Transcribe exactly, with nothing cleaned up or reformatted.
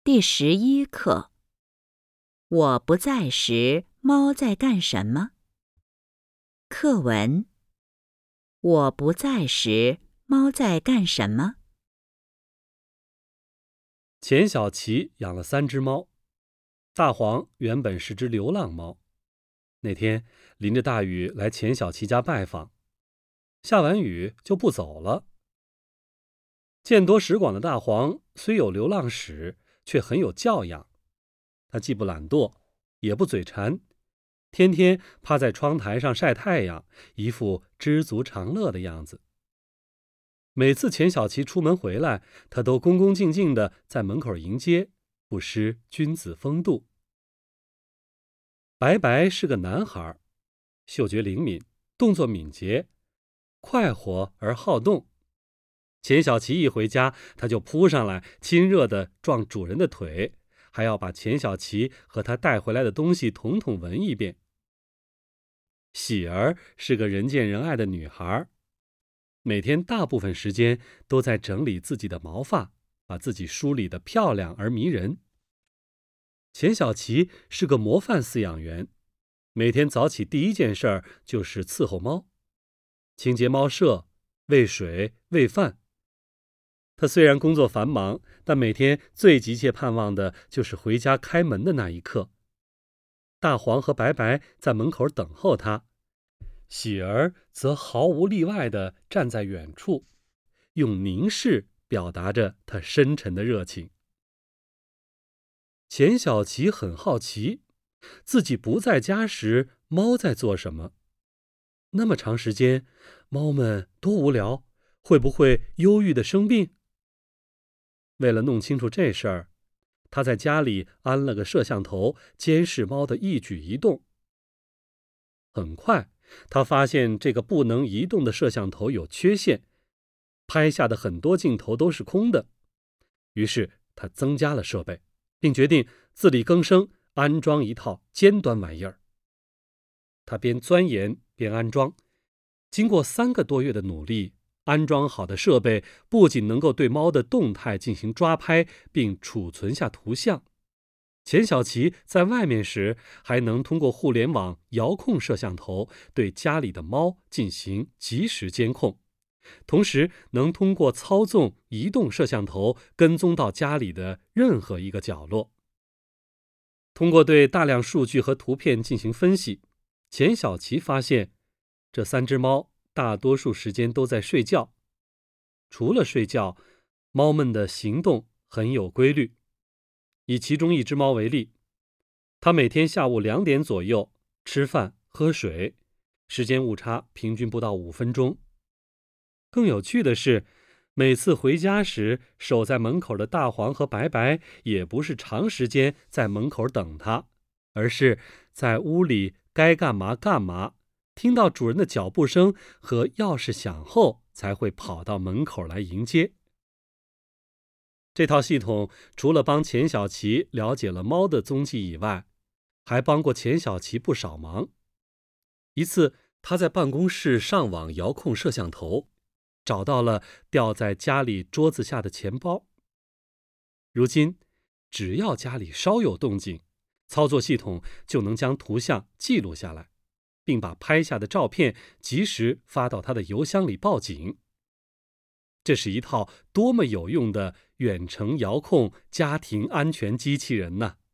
第十一课。我不在时，猫在干什么？课文。我不在时，猫在干什么？ 钱小琪养了三只猫。大黄原本是只流浪猫，那天淋着大雨来钱小琪家拜访，下完雨就不走了。见多识广的大黄虽有流浪史，却很有教养。他既不懒惰，也不嘴馋，天天趴在窗台上晒太阳，一副知足常乐的样子。每次钱小琪出门回来，他都恭恭敬敬地在门口迎接，不失君子风度。白白是个男孩，嗅觉灵敏，动作敏捷，快活而好动。钱小琪一回家，他就扑上来，亲热地撞主人的腿，还要把钱小琪和他带回来的东西统统闻一遍。喜儿是个人见人爱的女孩，每天大部分时间都在整理自己的毛发，把自己梳理得漂亮而迷人。钱小琪是个模范饲养员，每天早起第一件事儿就是伺候猫，清洁猫舍，喂水喂饭。他虽然工作繁忙，但每天最急切盼望的就是回家开门的那一刻。大黄和白白在门口等候他，喜儿则毫无例外地站在远处，用凝视表达着他深沉的热情。钱小琪很好奇，自己不在家时，猫在做什么？那么长时间，猫们多无聊，会不会忧郁地生病？为了弄清楚这事儿，他在家里安了个摄像头，监视猫的一举一动。很快，他发现这个不能移动的摄像头有缺陷，拍下的很多镜头都是空的。于是他增加了设备，并决定自力更生，安装一套尖端玩意儿。他边钻研边安装，经过三个多月的努力，安装好的设备不仅能够对猫的动态进行抓拍，并储存下图像。钱小琪在外面时，还能通过互联网遥控摄像头对家里的猫进行即时监控，同时能通过操纵移动摄像头跟踪到家里的任何一个角落。通过对大量数据和图片进行分析，钱小琪发现，这三只猫大多数时间都在睡觉。除了睡觉，猫们的行动很有规律。以其中一只猫为例，它每天下午两点左右吃饭喝水，时间误差平均不到五分钟。更有趣的是，每次回家时，守在门口的大黄和白白也不是长时间在门口等它，而是在屋里该干嘛干嘛，听到主人的脚步声和钥匙响后，才会跑到门口来迎接。这套系统除了帮钱小琪了解了猫的踪迹以外，还帮过钱小琪不少忙。一次，他在办公室上网遥控摄像头，找到了掉在家里桌子下的钱包。如今，只要家里稍有动静，操作系统就能将图像记录下来，并把拍下的照片及时发到他的邮箱里报警。这是一套多么有用的远程遥控家庭安全机器人呢！